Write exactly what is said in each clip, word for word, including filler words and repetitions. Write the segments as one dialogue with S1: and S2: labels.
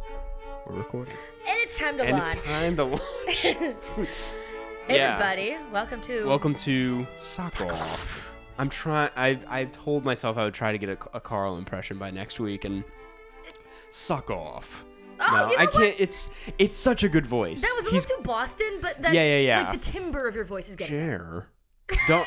S1: We're recording.
S2: And it's time to
S1: and
S2: launch.
S1: it's time to launch.
S2: Hey,
S1: Yeah.
S2: everybody. Welcome to...
S1: Welcome to Suck,
S2: Suck
S1: Off.
S2: Off.
S1: I'm trying. I I told myself I would try to get a, a Carl impression by next week, and Suck Off.
S2: Oh,
S1: no,
S2: you know
S1: I
S2: what?
S1: can't. It's it's such a good voice.
S2: That was a
S1: He's,
S2: little too Boston, but that,
S1: Yeah, yeah, yeah.
S2: like the timbre of your voice is getting...
S1: Jer. Don't.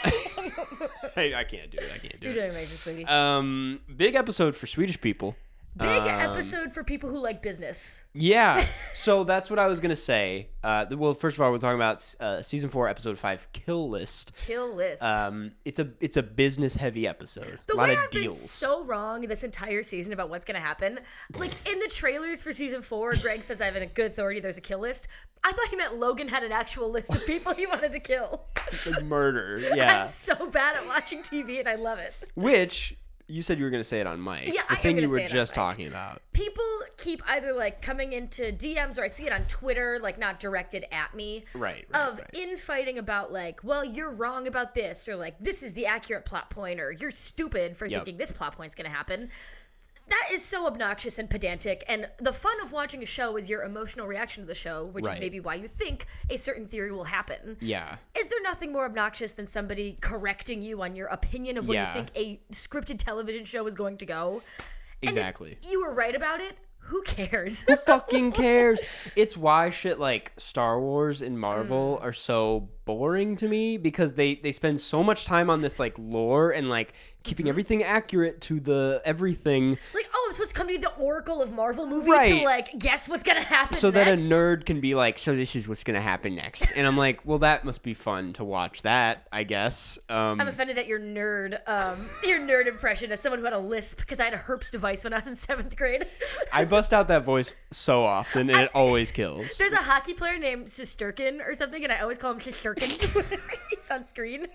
S1: I, I can't do it. I can't do
S2: You're
S1: it.
S2: doing amazing, sweetie.
S1: Um, big episode for Swedish people.
S2: Big
S1: um,
S2: episode for people who like business.
S1: Yeah, so that's what I was gonna say. Uh, well, first of all, we're talking about uh, season four, episode five, Kill List.
S2: Kill list.
S1: Um, it's a it's a business heavy episode.
S2: The
S1: a lot
S2: way
S1: of
S2: I've been
S1: deals.
S2: so wrong this entire season about what's going to happen. Like, in the trailers for season four, Greg says I have a good authority, there's a kill list. I thought he meant Logan had an actual list of people he wanted to kill.
S1: Like murder. Yeah,
S2: I'm so bad at watching T V, and I love it.
S1: which you said you were gonna say it on mic.
S2: Yeah,
S1: the
S2: I am
S1: thing
S2: gonna
S1: you were
S2: say it on
S1: just
S2: mic.
S1: talking about.
S2: People keep either like coming into D Ms or I see it on Twitter, like not directed at me,
S1: Right. right
S2: of
S1: right.
S2: infighting about like, well, you're wrong about this, or like this is the accurate plot point, or you're stupid for
S1: Yep.
S2: thinking this plot point's gonna happen. That is so obnoxious and pedantic, and the fun of watching a show is your emotional reaction to the show, which
S1: Right.
S2: is maybe why you think a certain theory will happen.
S1: Yeah.
S2: Is there nothing more obnoxious than somebody correcting you on your opinion of what
S1: Yeah.
S2: you think a scripted television show is going to go?
S1: Exactly.
S2: And if you were right about it, who cares?
S1: Who fucking cares? It's why shit like Star Wars and
S2: Mm.
S1: Marvel are so boring to me, because they they spend so much time on this like lore and like keeping
S2: Mm-hmm.
S1: everything accurate to the everything,
S2: Like, oh, I'm supposed to come to be the Oracle of Marvel movie to
S1: Right.
S2: like guess what's gonna happen
S1: so
S2: next?
S1: that a nerd can be like, so this is what's gonna happen next. And I'm like, well, that must be fun to watch that, I guess. Um,
S2: I'm offended at your nerd, um, your nerd impression as someone who had a lisp because I had a herpes device when I was in seventh grade.
S1: I bust out that voice so often, and it always kills.
S2: There's a hockey player named Sisterkin or something, and I always call him Sisterkin whenever he's on screen.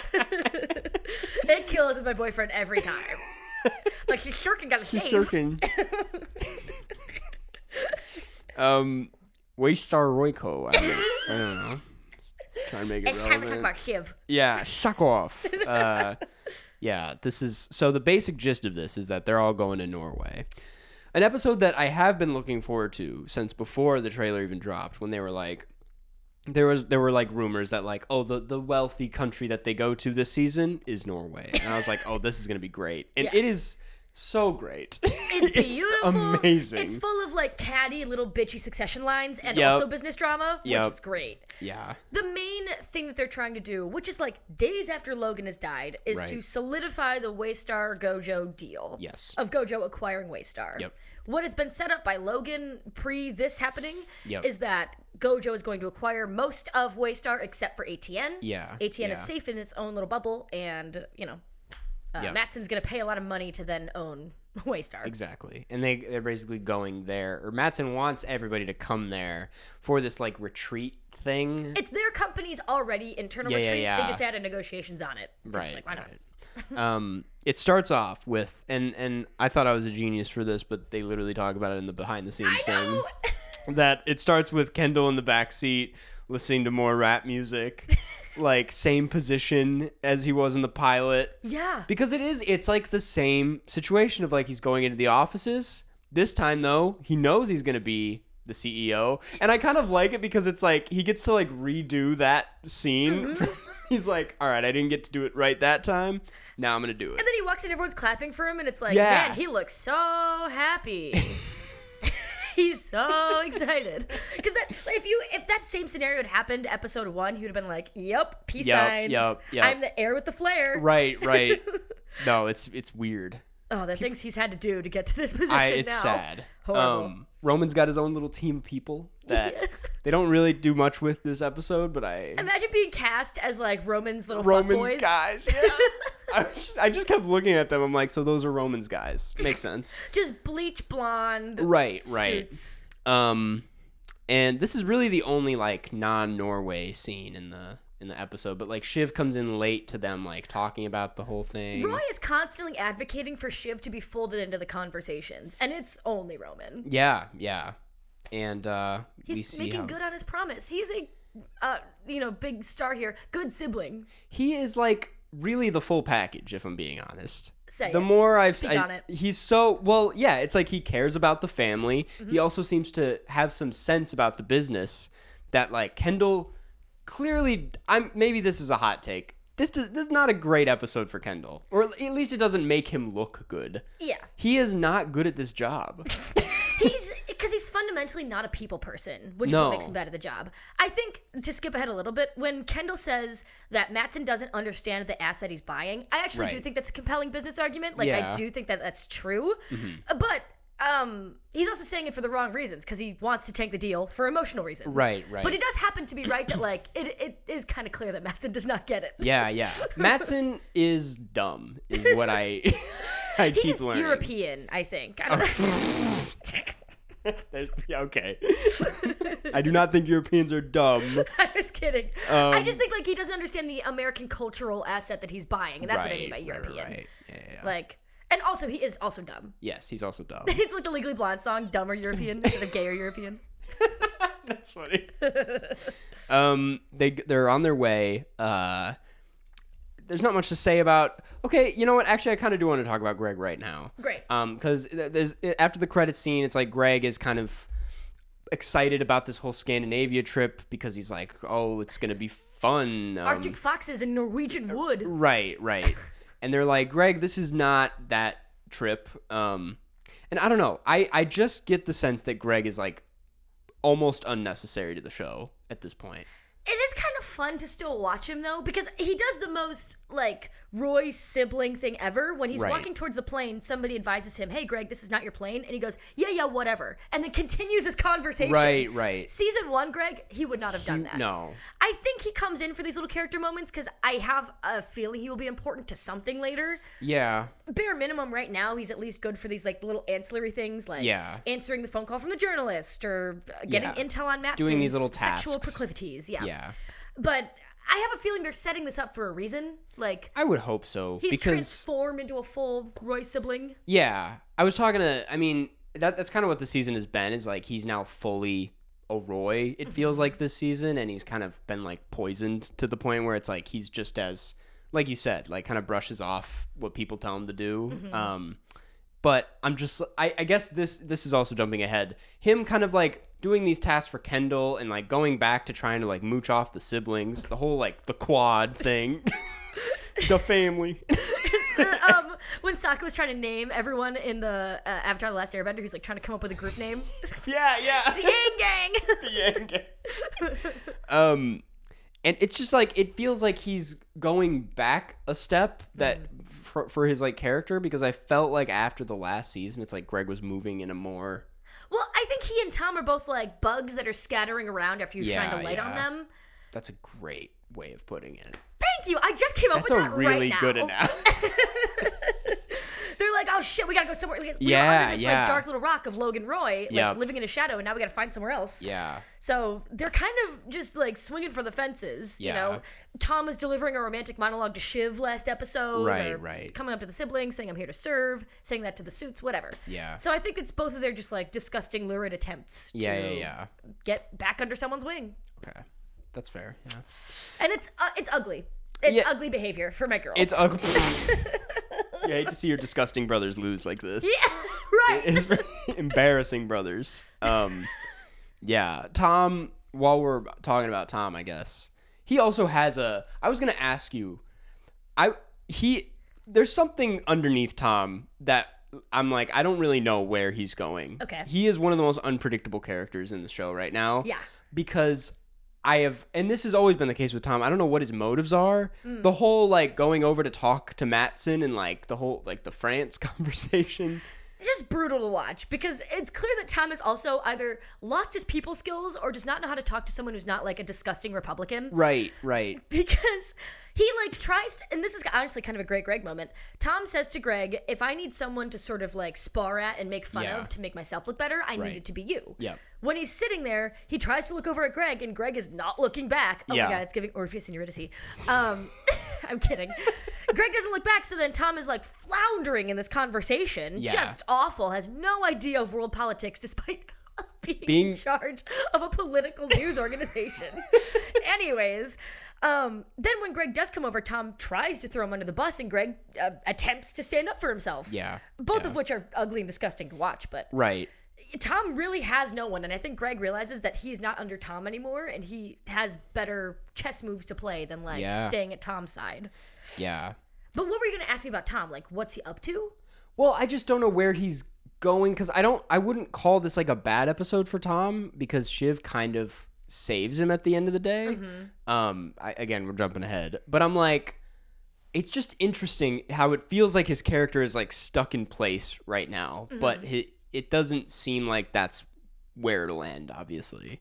S2: It kills my boyfriend every time. Like, Sisterkin got a
S1: She's
S2: shave.
S1: circling. um, Waystar Royco. I don't, I don't know. Trying to make it
S2: It's time to talk
S1: relevant.
S2: about Shiv.
S1: Yeah, suck off. Uh, yeah, this is so the basic gist of this is that they're all going to Norway. An episode that I have been looking forward to since before the trailer even dropped, when they were like, there was there were like rumors that like, oh, the, the wealthy country that they go to this season is Norway, and I was like, oh, this is gonna be great, and
S2: Yeah.
S1: it is so great.
S2: It's beautiful.
S1: amazing.
S2: It's full of like catty little bitchy Succession lines and
S1: Yep.
S2: also business drama, which
S1: Yep.
S2: is great.
S1: Yeah,
S2: The main thing that they're trying to do, which is like days after Logan has died, is
S1: Right.
S2: to solidify the Waystar Gojo deal.
S1: Yes.
S2: Of Gojo acquiring Waystar.
S1: Yep.
S2: What has been set up by Logan pre this happening
S1: Yep.
S2: is that Gojo is going to acquire most of Waystar except for A T N.
S1: Yeah,
S2: A T N is
S1: yeah.
S2: safe in its own little bubble, and you know, uh,
S1: Yep.
S2: Matsson's going to pay a lot of money to then own Waystar.
S1: Exactly. And they, they're basically going there, or Mattson wants everybody to come there for this, like, retreat thing.
S2: It's their company's already internal
S1: Yeah, yeah,
S2: retreat.
S1: yeah.
S2: They just added negotiations on it.
S1: Right.
S2: It's like, why not?
S1: right. um, it starts off with, and, and I thought I was a genius for this, but they literally talk about it in the behind-the-scenes
S2: I
S1: thing.
S2: know!
S1: That it starts with Kendall in the back seat listening to more rap music, like, same position as he was in the pilot.
S2: Yeah.
S1: Because it is, it's like the same situation of like he's going into the offices. This time though, he knows he's going to be the C E O. And I kind of like it because it's like he gets to like redo that scene.
S2: Mm-hmm.
S1: He's like, all right, I didn't get to do it right that time. Now I'm going to do it.
S2: And then he walks in, everyone's clapping for him, and it's like,
S1: Yeah.
S2: man, he looks so happy. He's so excited. Because that, if you, if that same scenario had happened episode one, he would have been like, "Yep, peace
S1: Yep,
S2: signs.
S1: yep, yep.
S2: I'm the heir with the flare."
S1: Right, right. No, it's it's weird.
S2: Oh, the things he's had to do to get to this position
S1: I, it's
S2: now.
S1: sad.
S2: Horrible.
S1: Um, Roman's got his own little team of people that they don't really do much with this episode, but I
S2: Imagine being cast as like Roman's little
S1: Roman's
S2: fuckboys.
S1: guys. Yeah. I, was just, I just kept looking at them. I'm like, so those are Roman's guys. Makes sense.
S2: Just bleach blonde.
S1: Right, right.
S2: Suits.
S1: Um, and this is really the only like non-Norway scene in the in the episode. But like Shiv comes in late to them, like talking about the whole thing.
S2: Roy is constantly advocating for Shiv to be folded into the conversations, and it's only Roman.
S1: Yeah, yeah. And uh, we
S2: He's
S1: see
S2: making
S1: how
S2: good on his promise. He is a, uh, you know, big star here. Good sibling.
S1: he is like really the full package, if I'm being honest.
S2: Say
S1: the
S2: it.
S1: more I've
S2: Speak
S1: I,
S2: on it.
S1: he's so well, yeah, it's like he cares about the family.
S2: Mm-hmm.
S1: He also seems to have some sense about the business that like Kendall clearly I'm maybe this is a hot take. This does, this is not a great episode for Kendall. Or at least it doesn't make him look good.
S2: Yeah.
S1: He is not good at this job.
S2: He's because he's fundamentally not a people person, which is
S1: No.
S2: what makes him bad at the job. I think to skip ahead a little bit, when Kendall says that Mattson doesn't understand the asset he's buying, I actually do
S1: Right.
S2: think that's a compelling business argument. Like
S1: Yeah.
S2: I do think that that's true, but um, he's also saying it for the wrong reasons because he wants to tank the deal for emotional reasons.
S1: Right, right.
S2: But he does happen to be right that like it, it is kind of clear that Mattson does not get it.
S1: Yeah, yeah. Mattson is dumb, is what I I keep
S2: He's
S1: learning.
S2: European, I think. I don't know.
S1: There's, yeah, okay. I do not think Europeans are dumb.
S2: I was kidding. I
S1: Um,
S2: just think like he doesn't understand the American cultural asset that he's buying, and that's what I mean by
S1: Right, right,
S2: European.
S1: Right, Yeah, yeah, yeah.
S2: Like, and also he is also dumb.
S1: Yes, he's also dumb.
S2: It's like the Legally Blonde song, "Dumb or European" instead of "Gay or European."
S1: That's funny. um, they they're on their way. Uh, there's not much to say about. Okay, you know what? Actually, I kind of do want to talk about Greg right now.
S2: Great.
S1: Um, because there's after the credits scene, it's like Greg is kind of excited about this whole Scandinavia trip because he's like, oh, it's gonna be fun. Um,
S2: Arctic foxes in Norwegian wood.
S1: Right, right. And they're like, Greg, this is not that trip. Um, and I don't know. I, I just get the sense that Greg is like almost unnecessary to the show at this point.
S2: It is kind of fun to still watch him though, because he does the most like Roy sibling thing ever. When he's
S1: Right.
S2: walking towards the plane, somebody advises him, "Hey, Greg, this is not your plane," and he goes, "Yeah, yeah, whatever," and then continues his conversation.
S1: Right, right.
S2: Season one, Greg, he would not have done that.
S1: No.
S2: I think he comes in for these little character moments because I have a feeling he will be important to something later.
S1: Yeah.
S2: Bare minimum, right now, he's at least good for these like little ancillary things, like
S1: Yeah.
S2: answering the phone call from the journalist or uh, getting
S1: Yeah.
S2: intel on Mattson's
S1: Doing these little
S2: sexual
S1: tasks.
S2: proclivities. Yeah.
S1: Yeah.
S2: But I have a feeling they're setting this up for a reason. Like
S1: I would hope so.
S2: he's
S1: because
S2: transformed into a full Roy sibling.
S1: yeah, I was talking to. I mean, that that's kind of what the season has been. Is like he's now fully a Roy. It feels like this season, and he's kind of been like poisoned to the point where it's like he's just as, like you said, like kind of brushes off what people tell him to do. Um, but I'm just, I, I guess this this is also jumping ahead. Him kind of like doing these tasks for Kendall and like going back to trying to like mooch off the siblings, the whole like the quad thing, the family.
S2: um, when Sokka was trying to name everyone in the uh, Avatar: The Last Airbender, he's like trying to come up with a group name.
S1: yeah, yeah.
S2: The Yang Gang.
S1: The Yang Gang. Um, and it's just like it feels like he's going back a step that for, for his like character, because I felt like after the last season, it's like Greg was moving in a more
S2: Well, I think he and Tom are both like bugs that are scattering around after you shine
S1: Yeah,
S2: a light on
S1: yeah.
S2: them.
S1: that's a great way of putting it.
S2: Thank you. I just came up
S1: That's
S2: with
S1: a
S2: that
S1: really
S2: right now.
S1: good analogy.
S2: They're like, oh shit, we gotta go somewhere. We, we
S1: Yeah,
S2: were under this
S1: yeah.
S2: like dark little rock of Logan Roy, like
S1: Yep.
S2: living in a shadow, and now we gotta find somewhere else.
S1: Yeah.
S2: So they're kind of just like swinging for the fences. You
S1: Yeah.
S2: know, Tom is delivering a romantic monologue to Shiv last episode.
S1: Right,
S2: or
S1: right.
S2: Coming up to the siblings, saying I'm here to serve, saying that to the suits, whatever.
S1: Yeah.
S2: So I think it's both of their just like disgusting, lurid attempts
S1: Yeah,
S2: to
S1: yeah, yeah.
S2: get back under someone's wing,
S1: Okay. That's fair. Yeah.
S2: and it's uh, it's ugly. It's
S1: Yeah.
S2: ugly behavior for my girls.
S1: It's ugly. You hate to see your disgusting brothers lose like this.
S2: yeah, right.
S1: It's very embarrassing brothers. Um, yeah, Tom. While we're talking about Tom, I guess he also has a. I was gonna ask you. I he. There's something underneath Tom that I'm like I don't really know where he's going.
S2: Okay.
S1: He is one of the most unpredictable characters in the show right now.
S2: Yeah.
S1: Because I have, and this has always been the case with Tom. I don't know what his motives are.
S2: Mm.
S1: The whole like going over to talk to Mattson and like the whole like the France conversation.
S2: It's just brutal to watch because it's clear that Tom has also either lost his people skills or does not know how to talk to someone who's not like a disgusting Republican.
S1: Right, right.
S2: Because he like tries to, and this is honestly kind of a great Greg moment. Tom says to Greg, if I need someone to sort of like spar at and make fun
S1: Yeah.
S2: of to make myself look better, I
S1: Right.
S2: need it to be you.
S1: Yep.
S2: When he's sitting there, he tries to look over at Greg and Greg is not looking back. Oh
S1: Yeah.
S2: my God, it's giving Orpheus and Eurydice. Um, I'm kidding. Greg doesn't look back, so then Tom is like floundering in this conversation.
S1: Yeah.
S2: Just awful, has no idea of world politics despite being,
S1: Being-
S2: in charge of a political news organization. Anyways, um, then when Greg does come over, Tom tries to throw him under the bus, and Greg uh, attempts to stand up for himself.
S1: Yeah.
S2: Both
S1: yeah.
S2: of which are ugly and disgusting to watch, but
S1: Right.
S2: Tom really has no one, and I think Greg realizes that he's not under Tom anymore, and he has better chess moves to play than, like,
S1: Yeah.
S2: staying at Tom's side.
S1: Yeah.
S2: But what were you going to ask me about Tom? Like, what's he up to?
S1: Well, I just don't know where he's going because I don't. I wouldn't call this like a bad episode for Tom because Shiv kind of saves him at the end of the day.
S2: Mm-hmm.
S1: Um, I, again, we're jumping ahead, but I'm like, it's just interesting how it feels like his character is like stuck in place right now,
S2: Mm-hmm.
S1: but he, it doesn't seem like that's where it'll end. Obviously,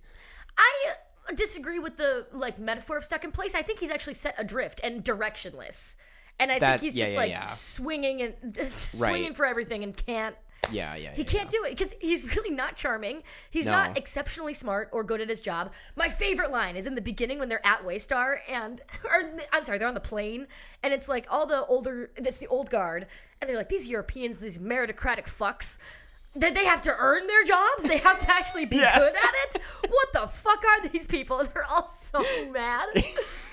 S2: I disagree with the, like, metaphor of stuck in place. I think he's actually set adrift and directionless. And I
S1: That-
S2: think he's
S1: yeah,
S2: just,
S1: yeah,
S2: like,
S1: yeah.
S2: swinging and swinging
S1: Right.
S2: for everything and can't.
S1: yeah, yeah.
S2: He
S1: yeah,
S2: can't
S1: yeah.
S2: do it because he's really not charming. He's
S1: No.
S2: not exceptionally smart or good at his job. My favorite line is in the beginning when they're at Waystar and, or I'm sorry, they're on the plane, and it's like all the older, it's the old guard, and they're like, these Europeans, these meritocratic fucks, that they have to earn their jobs. They have to actually be
S1: Yeah.
S2: good at it. What the fuck are these people? And they're all so mad. And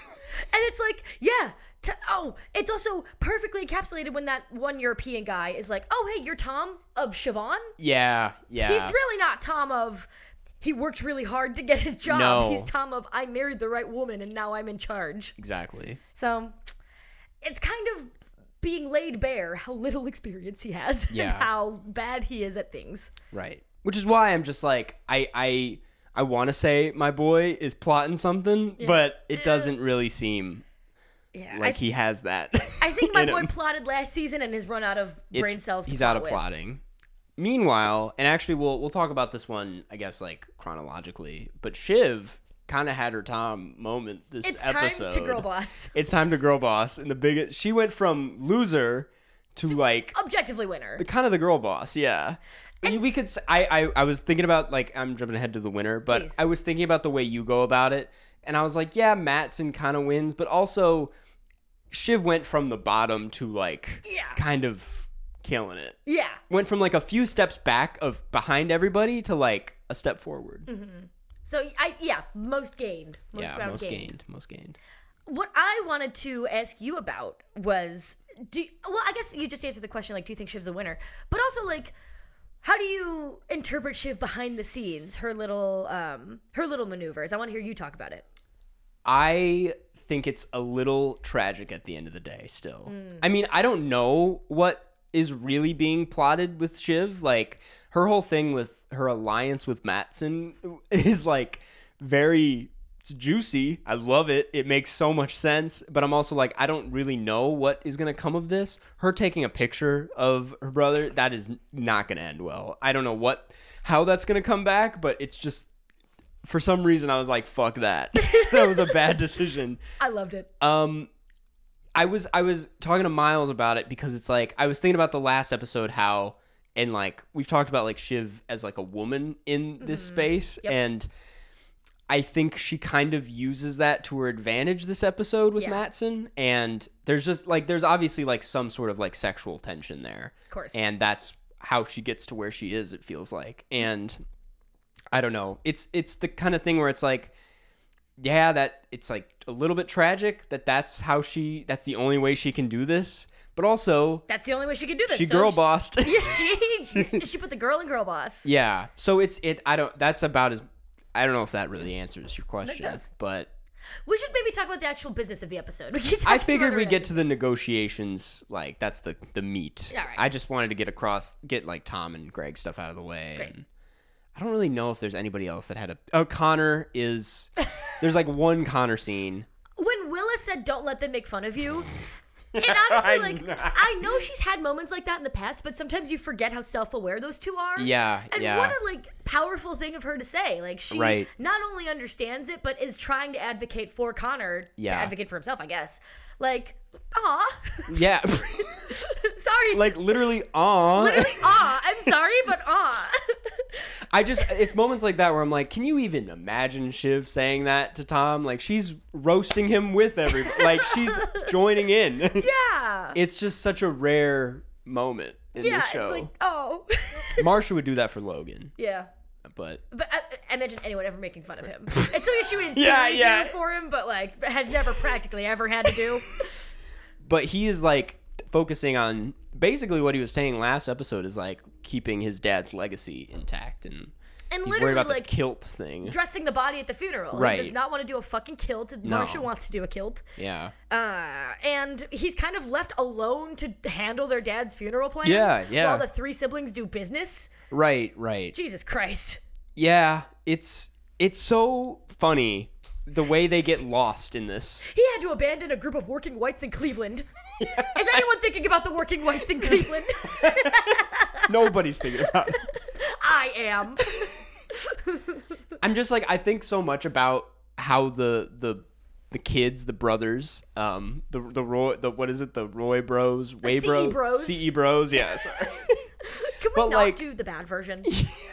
S2: it's like, yeah. To, oh, it's also perfectly encapsulated when that one European guy is like, oh, hey, you're Tom of Siobhan?
S1: Yeah, yeah.
S2: He's really not Tom of, he worked really hard to get his job.
S1: No.
S2: He's Tom of, I married the right woman and now I'm in charge.
S1: exactly.
S2: So it's kind of being laid bare how little experience he has
S1: Yeah.
S2: and how bad he is at things.
S1: Right. Which is why I'm just like I I I want to say my boy is plotting something, but it doesn't really seem
S2: Yeah,
S1: like
S2: I,
S1: he has that.
S2: I think my
S1: in
S2: boy
S1: him.
S2: plotted last season and has run out of
S1: It's-
S2: brain cells to
S1: He's
S2: plot
S1: out of
S2: with.
S1: plotting. Meanwhile, and actually we'll we'll talk about this one, I guess, like chronologically, but Shiv kind of had her Tom moment this
S2: It's
S1: episode.
S2: time to girl boss.
S1: It's time to girl boss, and the biggest she went from loser to like
S2: Objectively winner.
S1: kind of the girl boss, yeah. We could. s- I, I I was thinking about like I'm jumping ahead to the winner, but
S2: Please.
S1: I was thinking about the way you go about it, and I was like, yeah, Mattson kind of wins, but also Shiv went from the bottom to like
S2: Yeah.
S1: kind of killing it.
S2: Yeah.
S1: Went from like a few steps back of behind everybody to like a step forward.
S2: So I yeah, most gained. Most
S1: yeah,
S2: ground
S1: most
S2: gained.
S1: gained. Most gained.
S2: What I wanted to ask you about was, do well, I guess you just answered the question, like, do you think Shiv's a winner? But also, like, how do you interpret Shiv behind the scenes, her little, um, her little maneuvers? I want to hear you talk about it.
S1: I think it's a little tragic at the end of the day still.
S2: Mm.
S1: I mean, I don't know what is really being plotted with Shiv. Like, her whole thing with her alliance with Mattson is, like, very it's juicy. I love it. It makes so much sense. But I'm also like, I don't really know what is going to come of this. Her taking a picture of her brother, that is not going to end well. I don't know what, how that's going to come back, but it's just, for some reason, I was like, fuck that. That was a bad decision.
S2: I loved it.
S1: Um, I was I was talking to Miles about it because it's like I was thinking about the last episode how and like we've talked about like Shiv as like a woman in this space
S2: Yep.
S1: and I think she kind of uses that to her advantage this episode with
S2: Yeah.
S1: Mattson, and there's just like there's obviously like some sort of like sexual tension there.
S2: Of course.
S1: And that's how she gets to where she is, it feels like. And I don't know. It's it's the kind of thing where it's like, yeah, that it's like a little bit tragic that that's how she that's the only way she can do this, but also
S2: That's the only way she could do this.
S1: she
S2: so
S1: girl
S2: she-
S1: bossed.
S2: Yeah, she she put the girl in girl boss.
S1: Yeah. So it's it I don't that's about as I don't know if that really answers your question,
S2: does.
S1: but
S2: We should maybe talk about the actual business of the episode. We keep
S1: I
S2: talking
S1: figured
S2: about
S1: we
S2: our
S1: get to the negotiations, like that's the the meat.
S2: All right.
S1: I just wanted to get across, get like Tom and Greg stuff out of the way.
S2: Great.
S1: And I don't really know if there's anybody else that had a. Oh, Connor is. There's like one Connor scene.
S2: When Willa said, "Don't let them make fun of you," and honestly,
S1: I
S2: like
S1: know.
S2: I know she's had moments like that in the past, but sometimes you forget how self-aware those two are.
S1: Yeah,
S2: And
S1: yeah.
S2: what a like powerful thing of her to say. Like she
S1: Right.
S2: not only understands it, but is trying to advocate for Connor
S1: Yeah.
S2: to advocate for himself. I guess. Like, aw,
S1: Yeah.
S2: sorry.
S1: Like literally, aw.
S2: Literally, aw. I'm sorry, but aw.
S1: I just it's moments like that where I'm like, can you even imagine Shiv saying that to Tom? Like she's roasting him with everybody. Like she's joining in.
S2: Yeah.
S1: It's just such a rare moment in
S2: yeah.
S1: this show.
S2: It's like, oh.
S1: Marsha would do that for Logan.
S2: yeah.
S1: But
S2: But I, imagine anyone ever making fun of him. It's something she would
S1: Yeah,
S2: yeah,
S1: yeah.
S2: do for him, but like has never practically ever had to do.
S1: but he is like focusing on basically what he was saying last episode is like keeping his dad's legacy intact, and
S2: And
S1: he's
S2: literally
S1: worried about
S2: like
S1: this kilt thing.
S2: dressing the body at the funeral.
S1: Right.
S2: He does not want to do a fucking kilt.
S1: No.
S2: Marsha wants to do a kilt.
S1: Yeah.
S2: Uh, and he's kind of left alone to handle their dad's funeral plans.
S1: Yeah, yeah.
S2: While the three siblings do business.
S1: Right, right.
S2: Jesus Christ.
S1: Yeah, it's it's so funny the way they get lost in this.
S2: He had to abandon a group of working whites in Cleveland. Is anyone thinking about the working whites in Cleveland?
S1: Nobody's thinking about it.
S2: I am.
S1: I'm just like I think so much about how the the the kids, the brothers, um, the the Roy, the what is it, the Roy Bros, Way
S2: C E
S1: Bros,
S2: Bros.
S1: C E Bros, yeah. Sorry.
S2: Can we
S1: But,
S2: not
S1: like-
S2: do the bad version?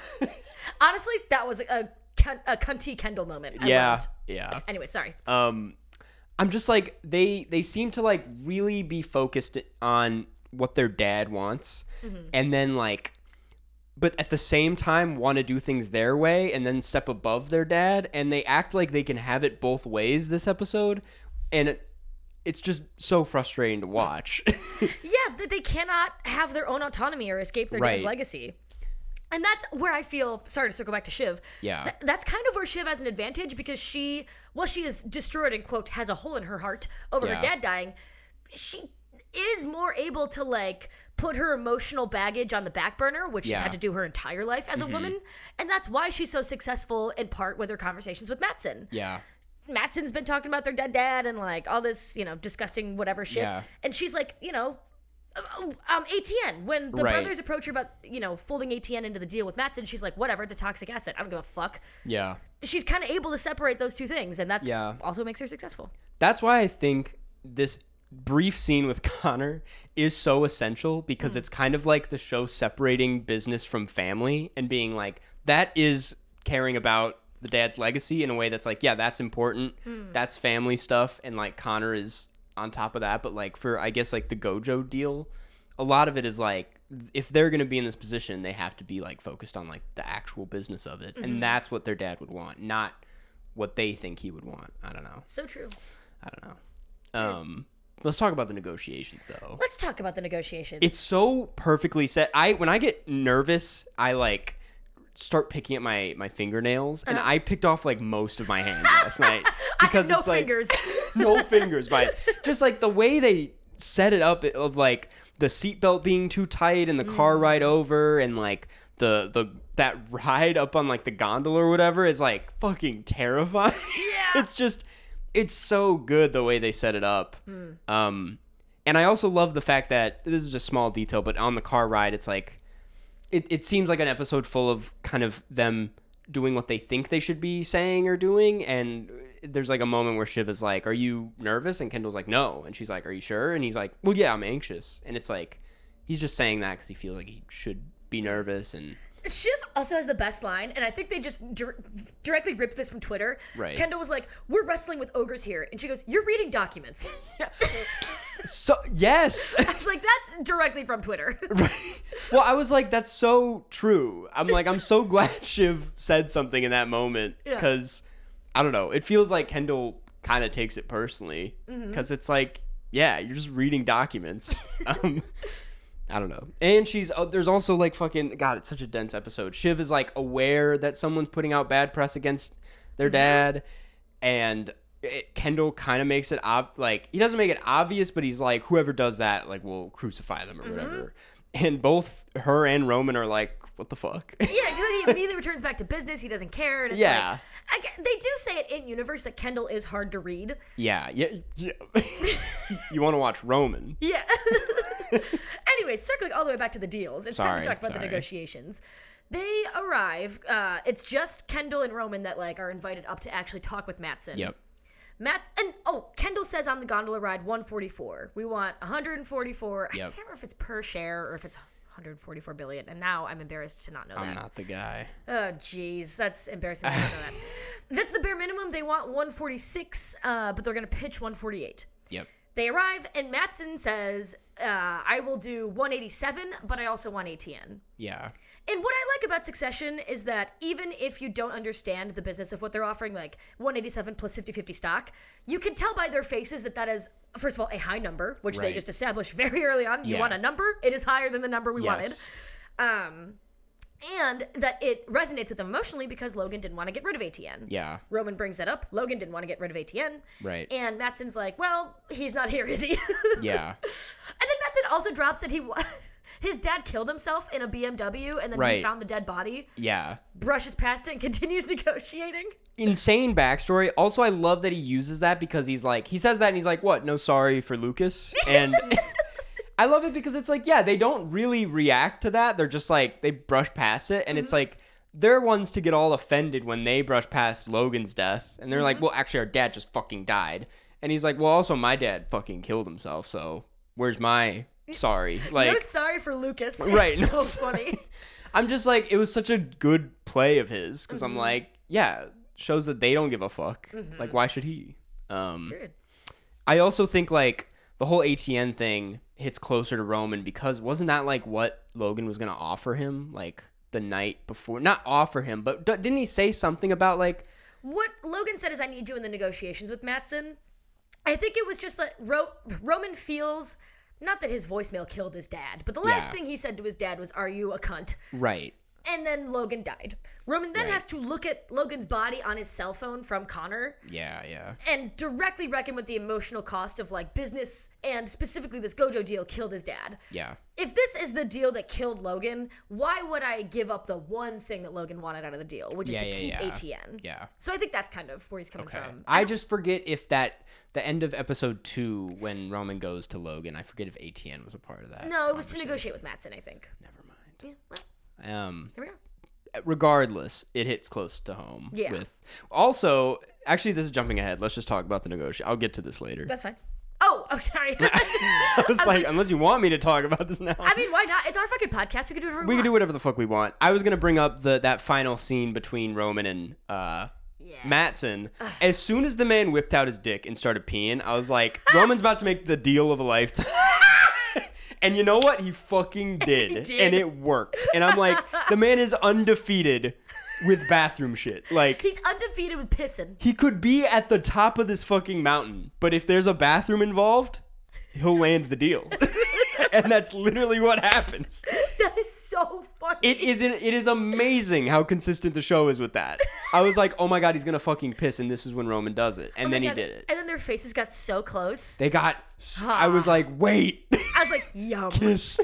S2: Honestly, that was a a cunty Kendall moment. I
S1: yeah,
S2: loved.
S1: yeah.
S2: Anyway, sorry.
S1: Um, I'm just like they they seem to like really be focused on what their dad wants,
S2: Mm-hmm.
S1: and then like, but at the same time want to do things their way, and then step above their dad, and they act like they can have it both ways this episode, and it, it's just so frustrating to watch.
S2: Yeah, that they cannot have their own autonomy or escape their dad's
S1: Right.
S2: legacy. And that's where I feel, sorry to circle back to Shiv.
S1: Yeah.
S2: th- that's kind of where Shiv has an advantage because she, well, she is destroyed and, quote, has a hole in her heart over
S1: Yeah.
S2: her dad dying. She is more able to, like, put her emotional baggage on the back burner, which she's
S1: Yeah.
S2: had to do her entire life as a woman. And that's why she's so successful in part with her conversations with Mattson.
S1: yeah,
S2: Mattson's been talking about their dead dad and, like, all this, you know, disgusting whatever shit.
S1: Yeah.
S2: And she's like, you know, um, A T N. When the
S1: Right.
S2: brothers approach her about, you know, folding A T N into the deal with Mattson, she's like, whatever, it's a toxic asset. I don't give a fuck.
S1: yeah.
S2: She's kind of able to separate those two things, and that's
S1: Yeah.
S2: also makes her successful.
S1: That's why I think this brief scene with Connor is so essential because it's kind of like the show separating business from family and being like, that is caring about the dad's legacy in a way that's like, yeah, that's important. That's family stuff. And like Connor is on top of that. But like for, I guess, like the Gojo deal, a lot of it is like, if they're going to be in this position, they have to be like focused on like the actual business of it. And that's what their dad would want, not what they think he would want. I don't know.
S2: So true.
S1: I don't know. Um, let's talk about the negotiations, though.
S2: Let's talk about the negotiations.
S1: It's so perfectly set. I when I get nervous, I like start picking at my my fingernails, and I picked off like most of my hands last night because
S2: Uh-huh. no
S1: it's like
S2: fingers.
S1: no fingers, but just like the way they set it up of like the seatbelt being too tight and the car
S2: Mm.
S1: ride over, and like the the that ride up on like the gondola or whatever is like fucking terrifying.
S2: Yeah.
S1: It's just it's so good the way they set it up.
S2: Hmm.
S1: Um, and I also love the fact that this is just a small detail, but on the car ride, it's like it, it seems like an episode full of kind of them doing what they think they should be saying or doing. And there's like a moment where Shiv is like, "Are you nervous?" And Kendall's like, "No." And she's like, "Are you sure?" And he's like, "Well, yeah, I'm anxious." And it's like he's just saying that because he feels like he should be nervous. And
S2: Shiv also has the best line, and I think they just dir- directly ripped this from Twitter.
S1: Right.
S2: Kendall was like, "We're wrestling with ogres here," and she goes, "You're reading documents."
S1: so yes.
S2: I was like, "That's directly from Twitter."
S1: Well, I was like, that's so true. I'm like, I'm so glad Shiv said something in that moment
S2: Yeah.
S1: because I don't know. It feels like Kendall kind of takes it personally because it's like, yeah, you're just reading documents. um, I don't know. And she's oh, there's also like fucking God. It's such a dense episode. Shiv is like aware that someone's putting out bad press against their dad, and it, Kendall kind of makes it ob- like he doesn't make it obvious, but he's like, whoever does that, like, we'll crucify them or whatever. And both her and Roman are like, what the fuck?
S2: Yeah, because he immediately returns back to business. He doesn't care. And it's
S1: Yeah.
S2: like, I, gue- they do say it in universe that Kendall is hard to read.
S1: yeah, yeah, yeah. You want to watch Roman?
S2: Yeah. Anyway, circling all the way back to the deals, it's time
S1: Sorry,
S2: to talk about
S1: sorry.
S2: the negotiations. They arrive. Uh, it's just Kendall and Roman that like are invited up to actually talk with Mattson.
S1: Yep.
S2: Matt and oh, Kendall says on the gondola ride one forty-four. We want one hundred forty-four. I
S1: Yep.
S2: can't remember if it's per share or if it's one hundred forty-four billion. And now I'm embarrassed to not know
S1: I'm
S2: that.
S1: not the guy.
S2: Oh, jeez, that's embarrassing. I don't know that. That's the bare minimum. They want one forty-six, uh, but they're going to pitch one forty-eight.
S1: Yep.
S2: They arrive, and Mattson says, uh, I will do one eighty-seven, but I also want A T N.
S1: Yeah.
S2: And what I like about Succession is that even if you don't understand the business of what they're offering, like one eighty-seven plus fifty-fifty stock, you can tell by their faces that that is, first of all, a high number, which
S1: Right.
S2: they just established very early on. You
S1: Yeah.
S2: want a number, it is higher than the number we
S1: Yes.
S2: wanted. Um, and that it resonates with them emotionally because Logan didn't want to get rid of A T N.
S1: Yeah.
S2: Roman brings that up. Logan didn't want to get rid of A T N.
S1: Right.
S2: And Mattson's like, well, he's not here, is he?
S1: Yeah.
S2: And then Mattson also drops that he wa- his dad killed himself in a B M W, and then he
S1: Right.
S2: found the dead body,
S1: Yeah.
S2: brushes past it, and continues negotiating.
S1: Insane backstory. Also, I love that he uses that because he's like, he says that and he's like, what? No sorry for Lucas? And I love it because it's like, yeah, they don't really react to that. They're just like, they brush past it. And
S2: Mm-hmm.
S1: it's like, they're ones to get all offended when they brush past Logan's death. And they're
S2: Mm-hmm.
S1: like, well, actually, our dad just fucking died. And he's like, well, also, my dad fucking killed himself. So where's my sorry? Like,
S2: No sorry for Lucas. It's
S1: Right, no
S2: so funny.
S1: I'm just like, it was such a good play of his because
S2: Mm-hmm.
S1: I'm like, yeah, shows that they don't give a fuck. Like, why should he? Um,
S2: Weird.
S1: I also think like the whole A T N thing hits closer to Roman because wasn't that like what Logan was gonna offer him like the night before? Not offer him, but d- didn't he say something about like?
S2: What Logan said is, I need you in the negotiations with Mattson. I think it was just that Ro- Roman feels, not that his voicemail killed his dad, but the last
S1: Yeah.
S2: thing he said to his dad was, are you a cunt?
S1: Right.
S2: And then Logan died. Roman then
S1: Right.
S2: has to look at Logan's body on his cell phone from Connor
S1: Yeah, yeah.
S2: and directly reckon with the emotional cost of like business and specifically this Gojo deal killed his dad.
S1: Yeah.
S2: If this is the deal that killed Logan, why would I give up the one thing that Logan wanted out of the deal, which is
S1: Yeah,
S2: to
S1: yeah,
S2: keep
S1: yeah.
S2: A T N?
S1: Yeah.
S2: So I think that's kind of where he's coming
S1: Okay.
S2: from.
S1: I just forget if that the end of episode two when Roman goes to Logan, I forget if A T N was a part of that.
S2: No, it was to
S1: conversation.
S2: negotiate with Mattson, I think.
S1: Never mind.
S2: Yeah, well,
S1: Um
S2: here we go.
S1: regardless, it hits close to home.
S2: Yeah.
S1: With also, actually, this is jumping ahead. Let's just talk about the negotiation. I'll get to this later.
S2: That's fine. Oh, oh, sorry.
S1: I was like, unless you want me to talk about this now,
S2: I mean, why not? It's our fucking podcast. We can do whatever we,
S1: we
S2: want.
S1: can do whatever the fuck we want. I was gonna bring up the that final scene between Roman and uh,
S2: Yeah.
S1: Mattson. As soon as the man whipped out his dick and started peeing, I was like, Roman's about to make the deal of a lifetime. And you know what? He fucking did.
S2: He did.
S1: And it worked. And I'm like, the man is undefeated with bathroom shit. Like,
S2: He's undefeated with pissing.
S1: he could be at the top of this fucking mountain, but if there's a bathroom involved, he'll land the deal. And that's literally what happens.
S2: That is so funny.
S1: It is it is amazing how consistent the show is with that. I was like, oh my god, he's gonna fucking piss, and this is when Roman does it, and
S2: Oh my
S1: then he
S2: God.
S1: did it.
S2: And then their faces got so close.
S1: They got. I was like, wait,
S2: I was like, yum.
S1: kiss.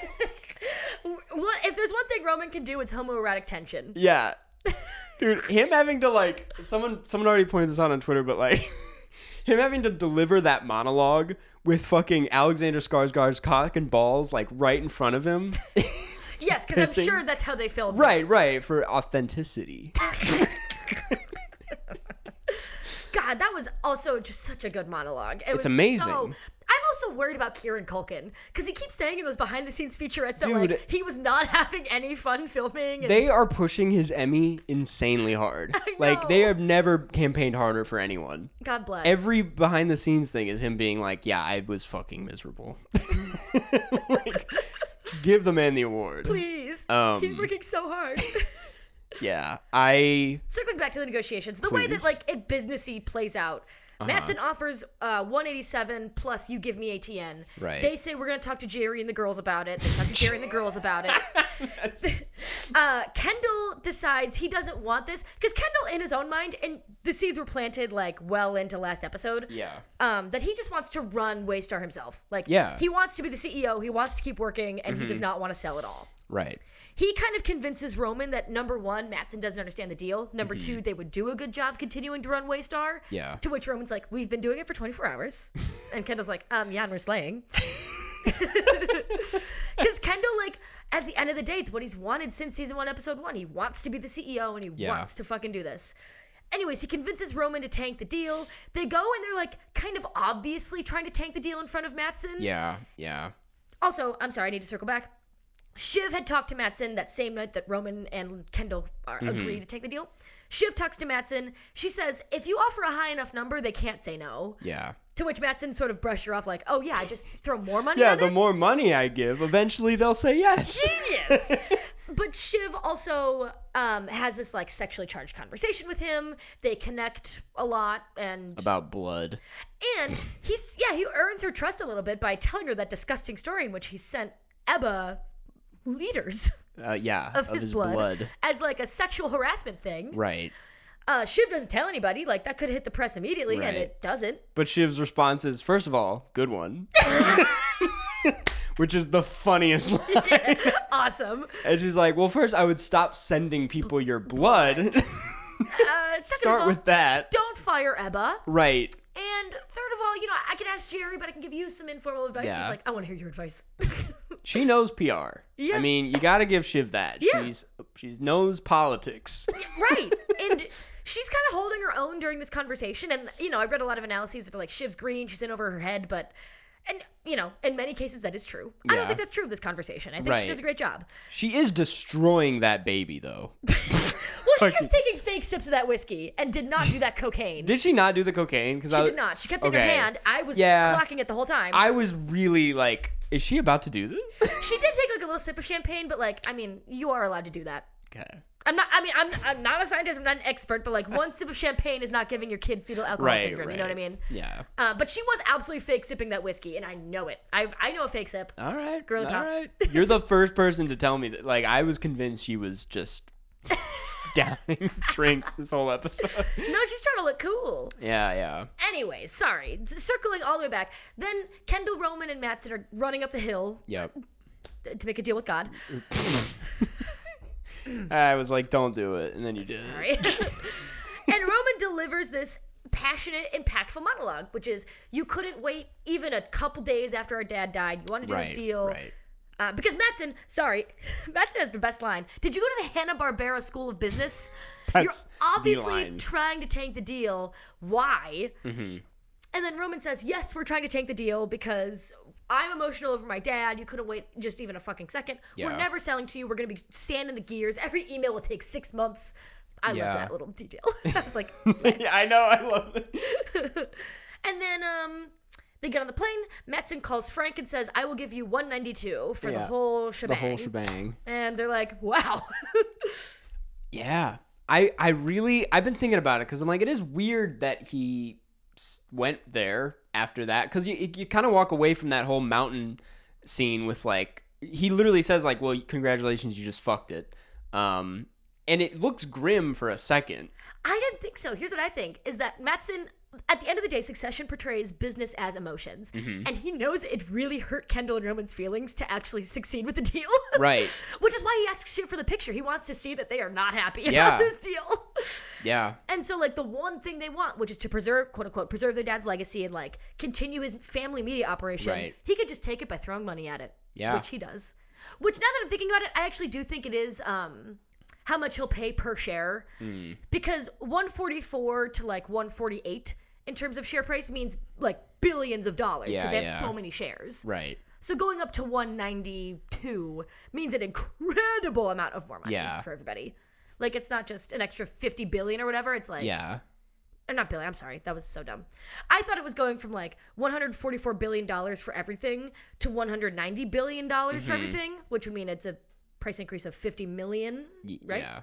S2: What if there's one thing Roman can do, it's homoerotic tension.
S1: Yeah, dude, him having to like someone someone already pointed this out on Twitter, but like him having to deliver that monologue with fucking Alexander Skarsgård's cock and balls like right in front of him.
S2: Yes, because I'm
S1: Pissing.
S2: sure that's how they filmed it.
S1: Right, right, for authenticity.
S2: God, that was also just such a good monologue. It
S1: It's
S2: was
S1: amazing.
S2: So, I'm also worried about Kieran Culkin because he keeps saying in those behind the scenes featurettes that
S1: Dude.
S2: like he was not having any fun filming. And
S1: They are pushing his Emmy insanely hard.
S2: I
S1: Like they
S2: know.
S1: have never campaigned harder for anyone.
S2: God bless.
S1: Every behind the scenes thing is him being like, "Yeah, I was fucking miserable." Like, just give the man the award.
S2: Please.
S1: Um,
S2: He's working so hard.
S1: Yeah, I
S2: Circling back to the negotiations, the way that
S1: Please.
S2: like it businessy plays out.
S1: Uh-huh.
S2: Mattson offers uh, one eighty-seven plus you give me A T N.
S1: Right.
S2: They say we're gonna talk to Jerry and the girls about it. They talk to Jerry and the girls about it. uh, Kendall decides he doesn't want this because Kendall, in his own mind, and the seeds were planted like well into last episode.
S1: Yeah.
S2: Um, that he just wants to run Waystar himself. Like,
S1: Yeah.
S2: he wants to be the C E O. He wants to keep working, and he does not want to sell it all.
S1: right.
S2: He kind of convinces Roman that number one, Mattson doesn't understand the deal. Number two, they would do a good job continuing to run Waystar.
S1: Yeah.
S2: To which Roman's like, we've been doing it for twenty-four hours. And Kendall's like, um, yeah, and we're slaying. Because Kendall, like, at the end of the day, it's what he's wanted since season one, episode one. He wants to be the C E O and he
S1: Yeah.
S2: wants to fucking do this. Anyways, he convinces Roman to tank the deal. They go and they're like kind of obviously trying to tank the deal in front of Mattson.
S1: Yeah. Yeah.
S2: Also, I'm sorry, I need to circle back. Shiv had talked to Matsson that same night that Roman and Kendall are,
S1: Mm-hmm.
S2: agree to take the deal. Shiv talks to Matsson. She says, if you offer a high enough number, they can't say no.
S1: Yeah.
S2: To which Matsson sort of brushed her off like, oh, yeah, I just throw more money
S1: Yeah,
S2: on
S1: the
S2: it.
S1: more money I give, eventually they'll say yes.
S2: Genius. But Shiv also um, has this like sexually charged conversation with him. They connect a lot, and
S1: About blood.
S2: and he's yeah he earns her trust a little bit by telling her that disgusting story in which he sent Ebba liters
S1: Uh, yeah,
S2: of his, blood,
S1: blood.
S2: as like a sexual harassment thing.
S1: Right.
S2: Uh, Shiv doesn't tell anybody. Like that could hit the press immediately,
S1: Right.
S2: and it doesn't.
S1: But Shiv's response is, first of all, good one. Which is the funniest line.
S2: Awesome.
S1: And she's like, well, first I would stop sending people your blood.
S2: Uh, second
S1: Start
S2: of all,
S1: with that.
S2: don't fire Ebba.
S1: Right.
S2: And third of all, you know, I could ask Jerry, but I can give you some informal advice.
S1: Yeah.
S2: He's like, I want to hear your advice.
S1: She knows P R.
S2: Yeah.
S1: I mean, you got to give Shiv that.
S2: Yeah.
S1: She's she knows politics.
S2: Right. And she's kind of holding her own during this conversation. And, you know, I read a lot of analyses that are like, Shiv's green, she's in over her head. But, and, you know, in many cases, that is true. I don't
S1: Yeah.
S2: think that's true of this conversation. I think
S1: Right.
S2: she does a great job.
S1: She is destroying that baby, though.
S2: Well, she is taking fake sips of that whiskey and did not do that cocaine.
S1: Did she not do the cocaine? Because
S2: she did not. She kept it in her
S1: Okay.
S2: hand. I was
S1: Yeah.
S2: clocking it the whole time.
S1: I was really like, is she about to do this?
S2: She did take like a little sip of champagne, but like, I mean, you are allowed to do that.
S1: Okay.
S2: I'm not. I mean, I'm. I'm not a scientist. I'm not an expert. But like, one sip of champagne is not giving your kid fetal alcohol
S1: Right,
S2: syndrome. You know what I
S1: right.
S2: mean?
S1: Yeah.
S2: Uh, but she was absolutely fake sipping that whiskey, and I know it. I I know a fake sip.
S1: All right.
S2: Girly
S1: all
S2: pop.
S1: right. You're the first person to tell me that. Like, I was convinced she was just downing drinks this whole episode.
S2: No, she's trying to look cool.
S1: Yeah, yeah.
S2: Anyways, sorry. Circling all the way back. Then Kendall, Roman, and Matsson are running up the hill
S1: Yep.
S2: to make a deal with God.
S1: I was like, don't do it. And then you did.
S2: Sorry. And Roman delivers this passionate, impactful monologue, which is, you couldn't wait even a couple days after our dad died. You want to do
S1: Right.
S2: this deal.
S1: Right.
S2: Uh, because Matsson, sorry, Matsson has the best line. Did you go to the Hanna-Barbera School of Business?
S1: That's
S2: You're
S1: the
S2: obviously
S1: line.
S2: trying to tank the deal. Why?
S1: Mm-hmm.
S2: And then Roman says, yes, we're trying to tank the deal because I'm emotional over my dad. You couldn't wait just even a fucking second.
S1: Yeah.
S2: We're never selling to you. We're going to be sanding the gears. Every email will take six months. I
S1: Yeah.
S2: love that little detail. I was like, slay.
S1: Yeah, I know. I love it.
S2: And then um, they get on the plane. Matsson calls Frank and says, I will give you one ninety-two for the
S1: Yeah.
S2: whole
S1: The
S2: shebang.
S1: whole shebang.
S2: And they're like, wow.
S1: Yeah. I, I really, I've been thinking about it because I'm like, it is weird that he s- went there after that. Because you, you kind of walk away from that whole mountain scene with like, he literally says like, well, congratulations, you just fucked it. Um, and it looks grim for a second.
S2: I didn't think so. Here's what I think, is that Matsson, at the end of the day, Succession portrays business as emotions.
S1: Mm-hmm.
S2: And he knows it really hurt Kendall and Roman's feelings to actually succeed with the deal.
S1: Right.
S2: Which is why he asks Shiv for the picture. He wants to see that they are not happy
S1: Yeah.
S2: about this deal.
S1: Yeah.
S2: And so, like, the one thing they want, which is to preserve, quote unquote, preserve their dad's legacy and, like, continue his family media operation,
S1: Right.
S2: he could just take it by throwing money at it.
S1: Yeah.
S2: Which he does. Which, now that I'm thinking about it, I actually do think it is um, how much he'll pay per share.
S1: Mm.
S2: Because one forty-four to, like, one forty-eight in terms of share price means, like, billions of dollars. Because
S1: Yeah,
S2: they have
S1: yeah.
S2: so many shares.
S1: Right.
S2: So going up to one ninety-two means an incredible amount of more money
S1: Yeah.
S2: for everybody. Like, it's not just an extra fifty billion or whatever. It's like,
S1: Yeah.
S2: or not billion, I'm sorry. That was so dumb. I thought it was going from like one hundred forty-four billion dollars for everything to one hundred ninety billion dollars for
S1: Mm-hmm.
S2: everything, which would mean it's a price increase of fifty million,
S1: Y-
S2: right?
S1: Yeah.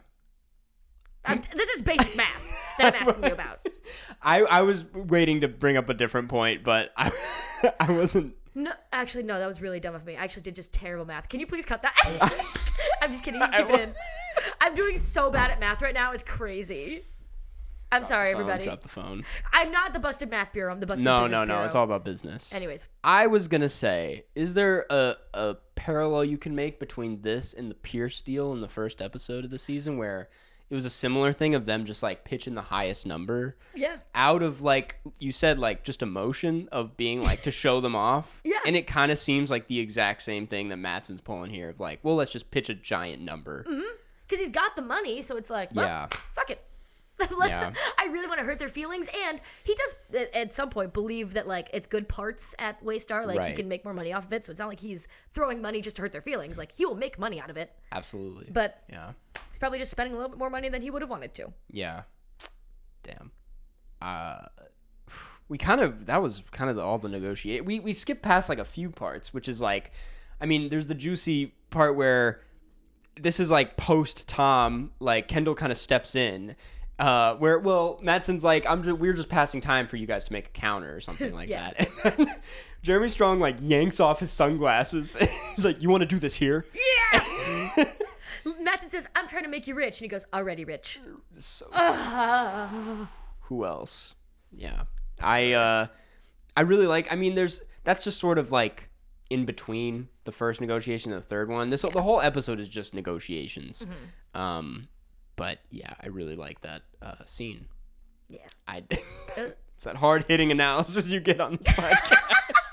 S2: I'm, this is basic math that I'm asking you about.
S1: I, I was waiting to bring up a different point, but I, I wasn't.
S2: No, actually, no, that was really dumb of me. I actually did just terrible math. Can you please cut that? I'm just kidding. You
S1: I
S2: keep it
S1: won't.
S2: in. I'm doing so bad at math right now. It's crazy. I'm sorry,
S1: Phone,
S2: everybody.
S1: Drop the phone.
S2: I'm not the busted math bureau. I'm the busted
S1: No,
S2: business
S1: no, no.
S2: bureau.
S1: It's all about business.
S2: Anyways,
S1: I was gonna say, is there a, a parallel you can make between this and the Pierce deal in the first episode of the season, where it was a similar thing of them just like pitching the highest number
S2: yeah.
S1: out of like you said, like just emotion of being like to show them off.
S2: Yeah.
S1: And it kind of seems like the exact same thing that Matsson's pulling here of like, well, let's just pitch a giant number.
S2: Because he's got the money, so it's like, well,
S1: Yeah.
S2: fuck it. Let's,
S1: Yeah.
S2: I really want to hurt their feelings, and he does at, at some point believe that like it's good parts at Waystar, like he
S1: Right.
S2: can make more money off of it. So it's not like he's throwing money just to hurt their feelings. Like he will make money out of it,
S1: Absolutely.
S2: but
S1: yeah.
S2: he's probably just spending a little bit more money than he would have wanted to.
S1: Yeah. Damn. Uh, we kind of that was kind of the, all the negotiate. We we skipped past like a few parts, which is like, I mean, there's the juicy part where this is like post Tom, like Kendall kind of steps in. Uh, where well, Madsen's like, I'm just, we're just passing time for you guys to make a counter or something like
S2: Yeah.
S1: that. And then Jeremy Strong like yanks off his sunglasses. He's like, "You want to do this here?"
S2: Yeah. Matson says, "I'm trying to make you rich," and he goes, "Already rich."
S1: So
S2: Uh,
S1: who else? Yeah, I uh, I really like. I mean, there's that's just sort of like in between the first negotiation and the third one. This the whole episode is just negotiations.
S2: Mm-hmm.
S1: Um, but yeah, I really like that uh, scene.
S2: yeah.
S1: I it's that hard hitting analysis you get on this podcast.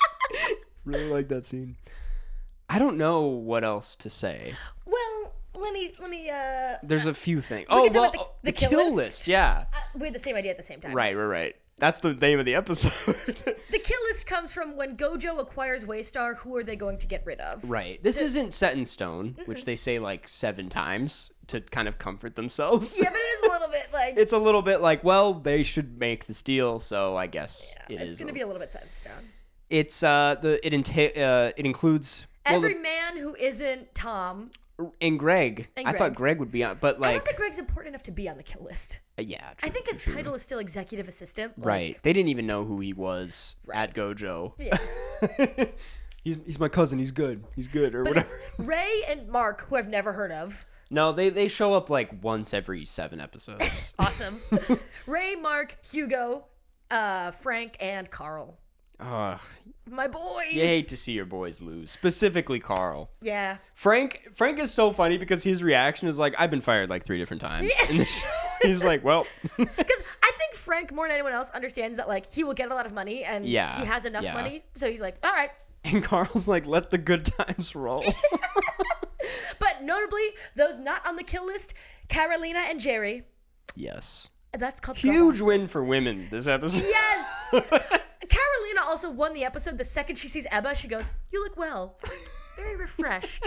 S1: Really like that scene. I don't know what else to say.
S2: Well, let me let me. Uh,
S1: There's a few things.
S2: We
S1: Oh
S2: can talk
S1: well,
S2: about
S1: oh,
S2: the-
S1: the,
S2: the kill
S1: kill
S2: list.
S1: list. Yeah.
S2: uh, we had the same idea at the same time.
S1: Right, right, right. That's the name of the episode.
S2: The kill list comes from when Gojo acquires Waystar. Who are they going to get rid of?
S1: Right. This isn't set in stone, which they say like seven times to kind of comfort themselves.
S2: Yeah, but it is a little bit like
S1: It's a little bit like, well, they should make this deal, so I guess
S2: yeah,
S1: it
S2: it's
S1: is.
S2: going to
S1: a-
S2: be a little bit set in stone.
S1: It's uh the it enta- uh it includes well,
S2: Every
S1: the,
S2: man who isn't Tom.
S1: and Greg.
S2: And
S1: I thought
S2: Greg.
S1: Greg would be on, but
S2: I
S1: like
S2: don't think Greg's important enough to be on the kill list.
S1: uh, yeah,
S2: I
S1: true,
S2: think his
S1: true.
S2: title is still executive assistant. Like,
S1: Right. They didn't even know who he was
S2: Right.
S1: at Gojo.
S2: Yeah.
S1: he's he's my cousin. He's good. He's good or
S2: But
S1: whatever.
S2: it's Ray and Mark, who I've never heard of.
S1: No, they they show up like once every seven episodes.
S2: Awesome. Ray, Mark, Hugo, uh, Frank, and Carl.
S1: Ugh,
S2: My boys.
S1: you hate to see your boys lose, specifically Carl.
S2: Yeah.
S1: Frank Frank is so funny because his reaction is like, I've been fired like three different times.
S2: Yeah.
S1: In the show. He's like, well,
S2: Because I think Frank, more than anyone else, understands that like he will get a lot of money and
S1: Yeah,
S2: he has enough
S1: yeah.
S2: money. So he's like, all right.
S1: and Carl's like, let the good times roll.
S2: But notably, those not on the kill list, Carolina and Jerry.
S1: Yes.
S2: That's called
S1: Huge win for women this episode.
S2: Yes. Carolina also won the episode. The second she sees Ebba, she goes, "You look well. Very refreshed."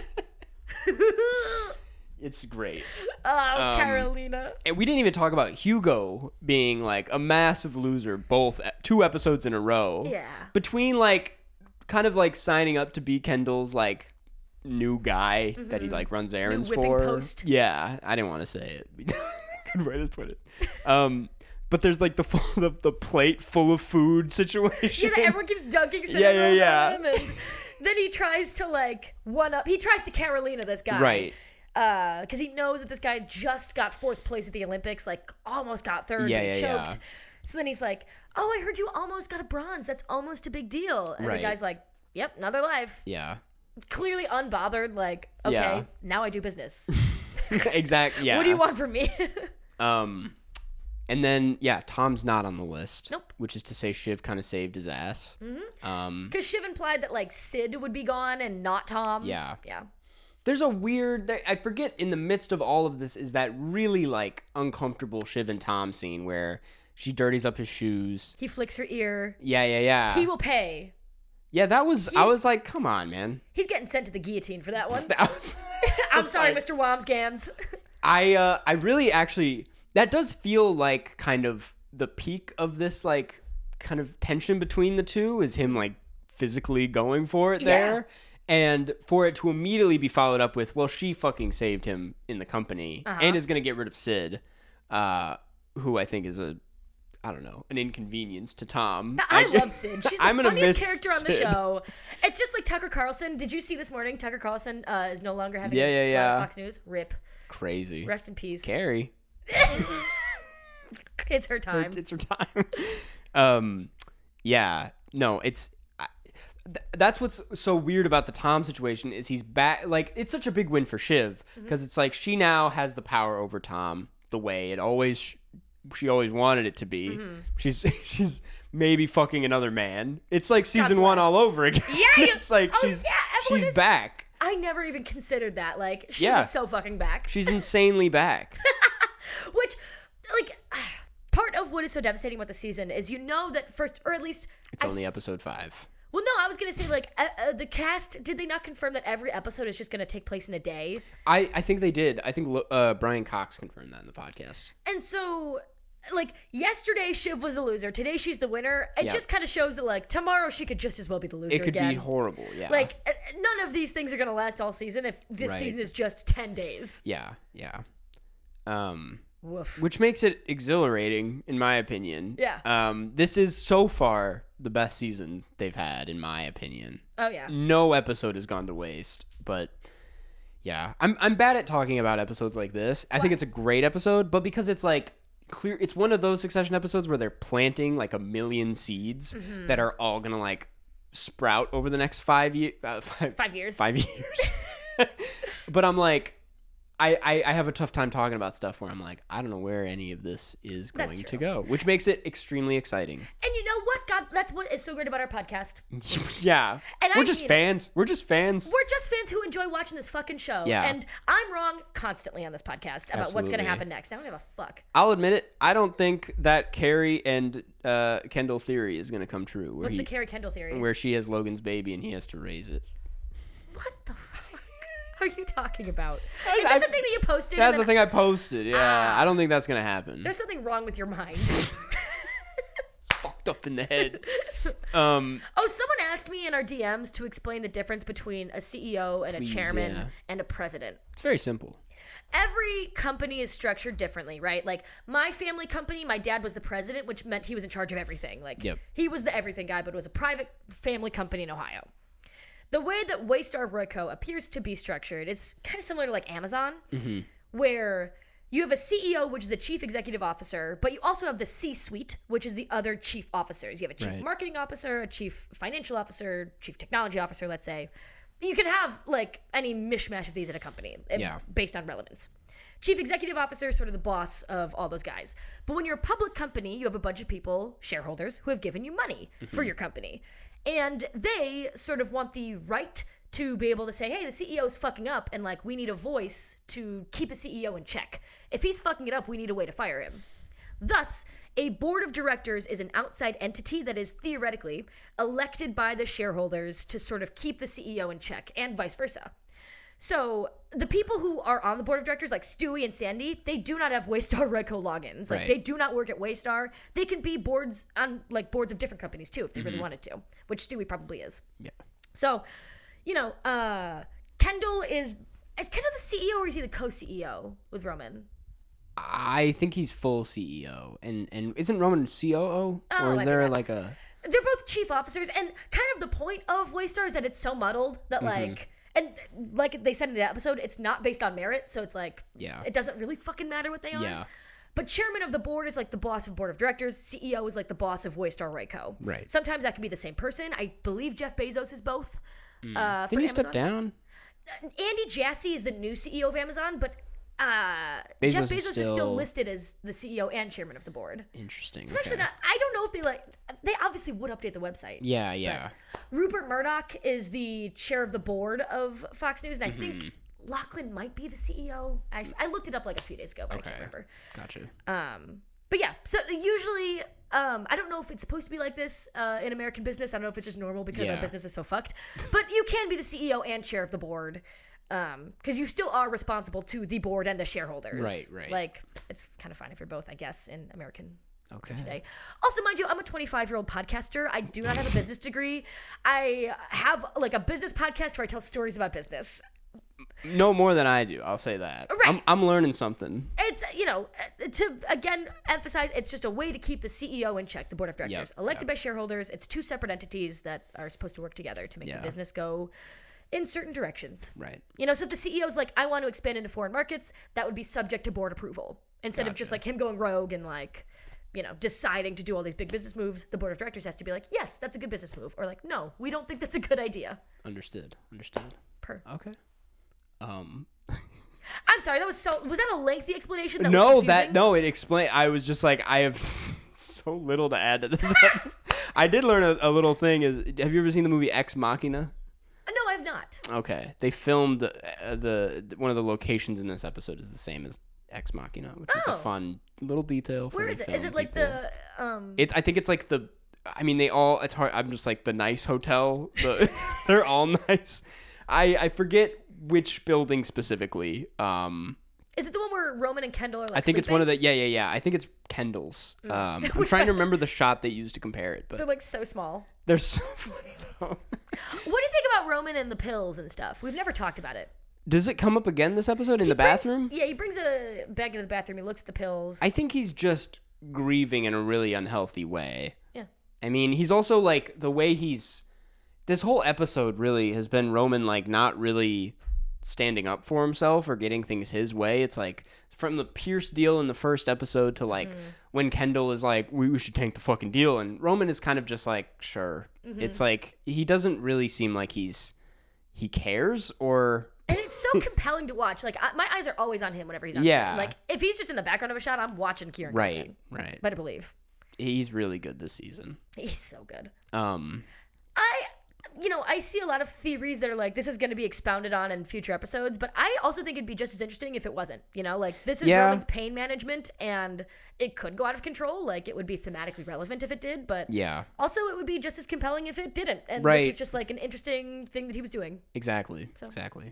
S1: It's great.
S2: Oh,
S1: Um,
S2: Carolina.
S1: And we didn't even talk about Hugo being like a massive loser both two episodes in a row.
S2: Yeah.
S1: Between like kind of like signing up to be Kendall's like new guy that he like runs errands
S2: whipping
S1: for.
S2: post.
S1: Yeah, I didn't want to say it. Good way to put it. Um but there's like the full, the, the plate full of food situation.
S2: Yeah, that everyone keeps dunking cinnamon
S1: Yeah, yeah,
S2: rolls
S1: yeah.
S2: on him. And then he tries to like one up. He tries to Carolina this guy.
S1: Right.
S2: Because he knows that this guy just got fourth place at the Olympics, like almost got third,
S1: Yeah,
S2: but he
S1: yeah,
S2: choked.
S1: yeah.
S2: So then he's like, "Oh, I heard you almost got a bronze. That's almost a big deal." And
S1: Right.
S2: the guy's like, "Yep, another life."
S1: Yeah.
S2: Clearly unbothered. Like, okay,
S1: Yeah.
S2: now I do business.
S1: Exactly. Yeah.
S2: What do you want from me?
S1: Um, and then yeah, Tom's not on the list.
S2: Nope.
S1: Which is to say, Shiv kind of saved his ass. Mm-hmm. Um,
S2: Because Shiv implied that like Sid would be gone and not Tom.
S1: Yeah.
S2: Yeah.
S1: there's a weird. I forget. In the midst of all of this, is that really like uncomfortable Shiv and Tom scene where she dirties up his shoes.
S2: He flicks her ear.
S1: Yeah, yeah, yeah.
S2: He will pay.
S1: yeah, that was. I
S2: He's-
S1: was like, come on, man.
S2: He's getting sent to the guillotine for that one.
S1: That was,
S2: I'm
S1: It's
S2: sorry,
S1: like-
S2: Mister Wamsgans.
S1: I uh, I really actually that does feel like kind of the peak of this like kind of tension between the two is him like physically going for it
S2: Yeah.
S1: there, and for it to immediately be followed up with, well, she fucking saved him in the company
S2: Uh-huh.
S1: and is gonna get rid of Sid, uh, who I think is a I don't know an inconvenience to Tom.
S2: I love Sid. She's the
S1: I'm gonna
S2: funniest
S1: miss
S2: character on the
S1: Sid.
S2: show. It's just like Tucker Carlson. Did you see this morning? Tucker Carlson uh, is no longer having
S1: Yeah,
S2: his
S1: yeah,
S2: slot
S1: yeah.
S2: at Fox News. Rip.
S1: Crazy.
S2: Rest in peace.
S1: Carrie.
S2: It's her time.
S1: It's her time. um, yeah, no, it's I, th- that's what's so weird about the Tom situation is he's back. Like, it's such a big win for Shiv because it's like she now has the power over Tom the way it always she always wanted it to be. She's she's maybe fucking another man. It's like season one
S2: bless.
S1: all over again.
S2: Yeah, you-
S1: it's like
S2: oh,
S1: she's
S2: yeah, everyone
S1: she's
S2: is-
S1: back.
S2: I never even considered that. Like, she
S1: Yeah.
S2: was so fucking back.
S1: She's insanely back.
S2: Which, like, what is so devastating about the season is you know that first, or at least
S1: It's
S2: I
S1: only episode five.
S2: Well, no, I was going to say, like, uh, uh, the cast, did they not confirm that every episode is just going to take place in a day?
S1: I, I think they did. I think uh, Brian Cox confirmed that in the podcast.
S2: And so, like, yesterday Shiv was the loser. Today she's the winner. It
S1: Yeah.
S2: just kind of shows that, like, tomorrow she could just as well be the loser
S1: It could
S2: again.
S1: be horrible, yeah.
S2: Like, uh, none of these things are going to last all season if this
S1: Right.
S2: season is just ten days.
S1: Yeah, yeah. Um,
S2: Woof.
S1: which makes it exhilarating, in my opinion.
S2: Yeah.
S1: Um, this is so far the best season they've had, in my opinion.
S2: Oh, yeah.
S1: No episode has gone to waste, but yeah, I'm I'm bad at talking about episodes like this. I think
S2: Why?
S1: it's a great episode, but because it's like clear, it's one of those Succession episodes where they're planting like a million seeds
S2: Mm-hmm.
S1: that are all gonna like sprout over the next five years. Uh, five,
S2: Five years.
S1: Five years. But I'm like, I, I, I have a tough time talking about stuff where I'm like, I don't know where any of this is going
S2: That's
S1: to
S2: true.
S1: go, which makes it extremely exciting.
S2: And you know what? God, that's what is so great about our podcast.
S1: Yeah.
S2: And
S1: We're
S2: I
S1: just
S2: mean it.
S1: fans. We're just fans.
S2: We're just fans who enjoy watching this fucking show.
S1: Yeah.
S2: And I'm wrong constantly on this podcast about what's going
S1: Absolutely.
S2: to happen next. I don't give a fuck.
S1: I'll admit it. I don't think that Carrie and uh, Kendall theory is going to come true. Where
S2: What's
S1: he,
S2: the Carrie Kendall theory?
S1: where she has Logan's baby and he has to raise it.
S2: What the fuck are you talking about?
S1: I-
S2: Is that
S1: I-
S2: the thing that you posted?
S1: That's
S2: and
S1: the
S2: then-
S1: thing I posted. Yeah,
S2: Ah.
S1: I don't think that's going to happen.
S2: There's something wrong with your mind.
S1: Fucked up in the head. Um,
S2: Oh, someone asked me in our D Ms to explain the difference between a C E O and a
S1: Please,
S2: chairman
S1: yeah.
S2: and a president.
S1: it's very simple.
S2: Every company is structured differently, right? Like my family company, my dad was the president, which meant he was in charge of everything. Like
S1: Yep.
S2: he was the everything guy, but it was a private family company in Ohio. The way that Waystar Royco appears to be structured is kind of similar to like Amazon,
S1: Mm-hmm.
S2: where you have a C E O, which is a chief executive officer, but you also have the C-suite, which is the other chief officers. You have a chief
S1: Right.
S2: marketing officer, a chief financial officer, chief technology officer, let's say. You can have like any mishmash of these at a company eh,
S1: Yeah.
S2: based on relevance. Chief executive officer is sort of the boss of all those guys. But when you're a public company, you have a bunch of people, shareholders, who have given you money for your company. And they sort of want the right to be able to say, hey, the C E O is fucking up, and like we need a voice to keep the C E O in check. If he's fucking it up, we need a way to fire him. Thus, a board of directors is an outside entity that is theoretically elected by the shareholders to sort of keep the C E O in check, and vice versa. So the people who are on the board of directors, like Stewie and Sandy, they do not have Waystar Royco logins. Like
S1: Right.
S2: they do not work at Waystar. They can be boards on like boards of different companies too if they
S1: Mm-hmm.
S2: really wanted to, which Stewie probably is.
S1: Yeah.
S2: So, you know, uh, Kendall is is Kendall the C E O or is he the co-C E O with Roman?
S1: I think he's full C E O. And and isn't Roman C O O?
S2: Oh,
S1: or
S2: might
S1: is
S2: be
S1: there
S2: that.
S1: like a...
S2: They're both chief officers, and kind of the point of Waystar is that it's so muddled that
S1: Mm-hmm.
S2: like, and like they said in the episode, it's not based on merit, so it's like,
S1: Yeah.
S2: it doesn't really fucking matter what they are.
S1: Yeah.
S2: But chairman of the board is like the boss of board of directors. C E O is like the boss of Waystar Royco.
S1: Right.
S2: Sometimes that can be the same person. I believe Jeff Bezos is both. Uh, for
S1: Didn't he
S2: Amazon.
S1: step down?
S2: Andy Jassy is the new C E O of Amazon, but uh,
S1: Bezos
S2: Jeff
S1: is
S2: Bezos is still...
S1: still-
S2: listed as the C E O and chairman of the board.
S1: Interesting.
S2: So actually,
S1: okay.
S2: not, I don't know if they like. They obviously would update the website.
S1: Yeah, yeah.
S2: Rupert Murdoch is the chair of the board of Fox News, and I
S1: Mm-hmm.
S2: think Lachlan might be the C E O. I, I looked it up like a few days ago, but
S1: Okay.
S2: I can't remember.
S1: Gotcha.
S2: Um, but yeah, so usually, um, I don't know if it's supposed to be like this uh, in American business. I don't know if it's just normal because our
S1: Yeah.
S2: business is so fucked. But you can be the C E O and chair of the board because you still are responsible to the board and the shareholders.
S1: Right, right.
S2: Like, it's kind of fine if you're both, I guess, in American
S1: Okay.
S2: today. Also, mind you, I'm a twenty-five year old podcaster. I do not have a business degree. I have like a business podcast where I tell stories about business.
S1: No more than I do. I'll say that.
S2: Right.
S1: I'm, I'm learning something.
S2: It's, you know, uh, to again emphasize, it's just a way to keep the C E O in check, the board of directors.
S1: Yep,
S2: Elected
S1: yep.
S2: by shareholders. It's two separate entities that are supposed to work together to make
S1: Yeah.
S2: the business go in certain directions.
S1: Right.
S2: You know, so if the C E O is like, I want to expand into foreign markets, that would be subject to board approval. Instead of just
S1: Gotcha.
S2: like him going rogue and like, you know, deciding to do all these big business moves, the board of directors has to be like, yes, that's a good business move. Or like, no, we don't think that's a good idea.
S1: Understood. Understood.
S2: Per.
S1: Okay. Um.
S2: I'm sorry, that was so, was that a lengthy explanation? That
S1: no,
S2: was
S1: that
S2: confusing?
S1: no. It explained. I was just like, I have so little to add to this. I did learn a, a little thing. Is have you ever seen the movie Ex Machina?
S2: No, I've not.
S1: Okay, they filmed uh, the one of the locations in this episode is the same as Ex Machina, which is
S2: Oh.
S1: a fun little detail. For
S2: Where
S1: the
S2: is it?
S1: film
S2: Is it like
S1: people.
S2: the um?
S1: It's. I think it's like the. I mean, they all. It's hard. I'm just like the nice hotel. The, they're all nice. I I forget which building specifically. Um,
S2: Is it the one where Roman and Kendall are like
S1: I think it's one of
S2: sleeping?
S1: the. Yeah, yeah, yeah. I think it's Kendall's. Um, I'm
S2: Which
S1: trying to
S2: one?
S1: remember the shot they used to compare it, but
S2: They're like so small.
S1: they're so funny though.
S2: What do you think about Roman and the pills and stuff? We've never talked about it.
S1: Does it come up again this episode in
S2: He
S1: the
S2: brings-
S1: bathroom?
S2: Yeah, he brings a bag into the bathroom. He looks at the pills.
S1: I think he's just grieving in a really unhealthy way.
S2: yeah.
S1: I mean, he's also like the way he's. This whole episode really has been Roman like not really standing up for himself or getting things his way. It's like from the Pierce deal in the first episode to like
S2: Mm-hmm.
S1: when Kendall is like, we, we should tank the fucking deal. And Roman is kind of just like, sure.
S2: Mm-hmm.
S1: It's like he doesn't really seem like he's. He cares or.
S2: And it's so compelling to watch. Like I, my eyes are always on him whenever he's on
S1: Yeah.
S2: screen. Like if he's just in the background of a shot, I'm watching Kieran
S1: Right,
S2: Culkin.
S1: right.
S2: Better believe
S1: He's really good this season.
S2: he's so good.
S1: Um,
S2: I, you know, I see a lot of theories that are like this is going to be expounded on in future episodes, but I also think it'd be just as interesting if it wasn't. You know, like this is
S1: Yeah.
S2: Roman's pain management, and it could go out of control. Like it would be thematically relevant if it did, but
S1: yeah,
S2: also it would be just as compelling if it didn't. And
S1: Right.
S2: this was just like an interesting thing that he was doing.
S1: exactly, exactly.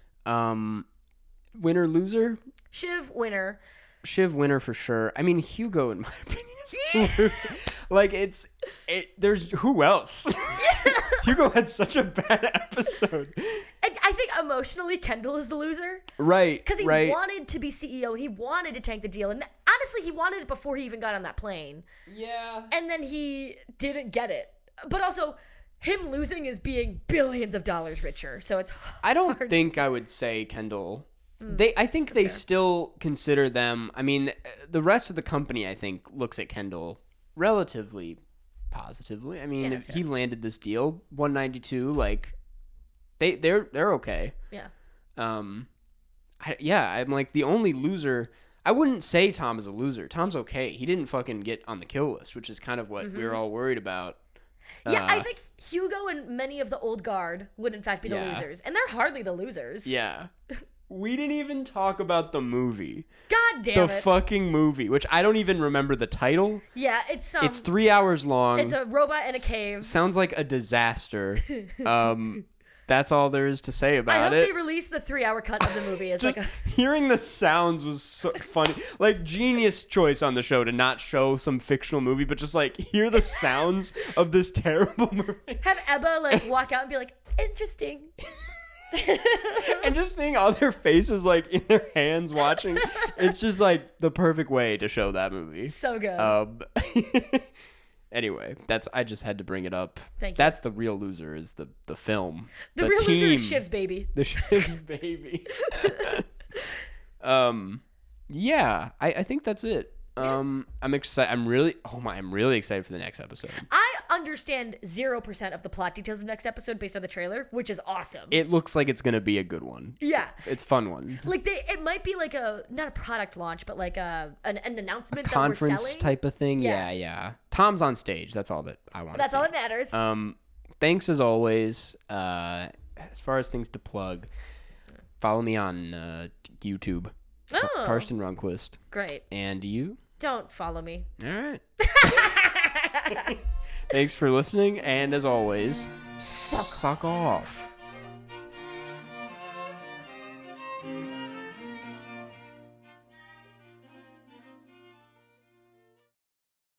S1: Um, winner loser,
S2: Shiv winner.
S1: Shiv winner for sure. I mean Hugo in my opinion is the loser. Like it's it. There's who else? Hugo had such a bad episode.
S2: And I think emotionally Kendall is the loser
S1: Right,
S2: because he
S1: right.
S2: wanted to be C E O and he wanted to tank the deal. And honestly, he wanted it before he even got on that plane.
S1: Yeah.
S2: And then he didn't get it. But also, him losing is being billions of dollars richer. So it's
S1: I don't
S2: hard
S1: think I would say Kendall. They, I think they still consider them. I mean, the rest of the company, I think, looks at Kendall relatively positively. I mean,
S2: Yeah,
S1: if
S2: that's
S1: he landed this deal, one ninety-two, like they, they're, they're okay.
S2: yeah.
S1: Um, I, yeah, I'm like the only loser. I wouldn't say Tom is a loser. Tom's okay. He didn't fucking get on the kill list, which is kind of what we were all worried about.
S2: Yeah, I
S1: Uh,
S2: think Hugo and many of the old guard would in fact be the
S1: Yeah.
S2: losers. And they're hardly the losers.
S1: Yeah. We didn't even talk about the movie.
S2: God damn
S1: The
S2: it.
S1: fucking movie, which I don't even remember the title.
S2: yeah, it's um
S1: It's three hours long.
S2: it's a robot in a cave.
S1: Sounds like a disaster. um, that's all there is to say
S2: I
S1: about
S2: hope
S1: it.
S2: they release the three hour cut of the movie as
S1: Just
S2: like a
S1: hearing the sounds was so funny. Like genius choice on the show to not show some fictional movie, but just like hear the sounds of this terrible movie.
S2: have Ebba like walk out and be like, interesting.
S1: And just seeing all their faces like in their hands watching, it's just like the perfect way to show that movie.
S2: So good.
S1: Um, anyway, that's I just had to bring it up.
S2: Thank you.
S1: That's the real loser is the the film.
S2: the, real
S1: team,
S2: loser is Shiv's baby.
S1: The Shiv's baby. um, yeah, I I think that's it. Um, I'm excited. I'm really oh my, I'm really excited for the next episode.
S2: I understand zero percent of the plot details of next episode based on the trailer, which is awesome.
S1: It looks like it's gonna be a good one.
S2: yeah.
S1: It's a fun one.
S2: Like they, it might be like a not a product launch, but like a an, an announcement that
S1: Conference
S2: we're selling.
S1: type of thing.
S2: Yeah.
S1: Yeah, yeah. Tom's on stage. That's all that I want.
S2: That's all that matters.
S1: Um, thanks as always. Uh, as far as things to plug, follow me on uh, YouTube, Car-
S2: oh,
S1: Karsten Runquist,
S2: great.
S1: and you.
S2: Don't follow me.
S1: All right. Thanks for listening, and as always,
S2: Suck.
S1: suck off.